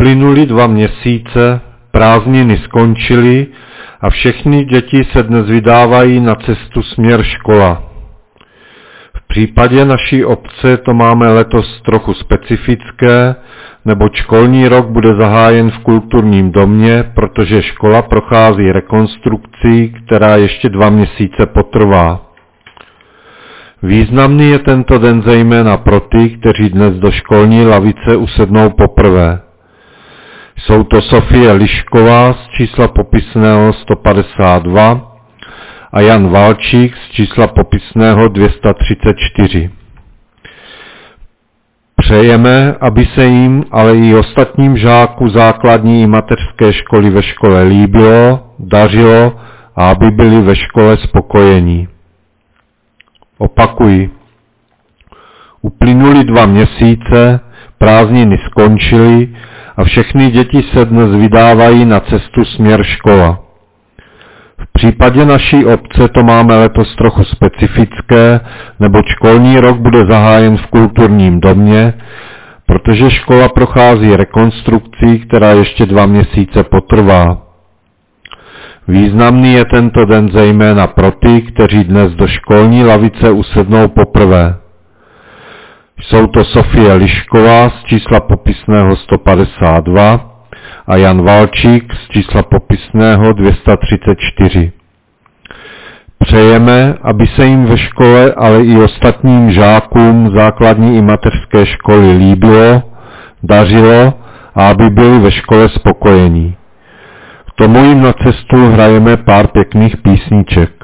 Uplynuly 2 měsíce, prázdniny skončily a všechny děti se dnes vydávají na cestu směr škola. V případě naší obce to máme letos trochu specifické, neboť školní rok bude zahájen v kulturním domě, protože škola prochází rekonstrukcí, která ještě 2 měsíce potrvá. Významný je tento den zejména pro ty, kteří dnes do školní lavice usednou poprvé. Jsou to Sofie Lišková z čísla popisného 152 a Jan Valčík z čísla popisného 234. Přejeme, aby se jim, ale i ostatním žáků základní i mateřské školy ve škole líbilo, dařilo a aby byli ve škole spokojení. Opakuji. Uplynuly 2 měsíce, prázdniny skončily a všechny děti se dnes vydávají na cestu směr škola. V případě naší obce to máme letos trochu specifické, neboť školní rok bude zahájen v kulturním domě, protože škola prochází rekonstrukcí, která ještě 2 měsíce potrvá. Významný je tento den zejména pro ty, kteří dnes do školní lavice usednou poprvé. Jsou to Sofie Lišková z čísla popisného 152 a Jan Valčík z čísla popisného 234. Přejeme, aby se jim ve škole, ale i ostatním žákům základní i mateřské školy líbilo, dařilo a aby byli ve škole spokojení. K tomu jim na cestu hrajeme pár pěkných písniček.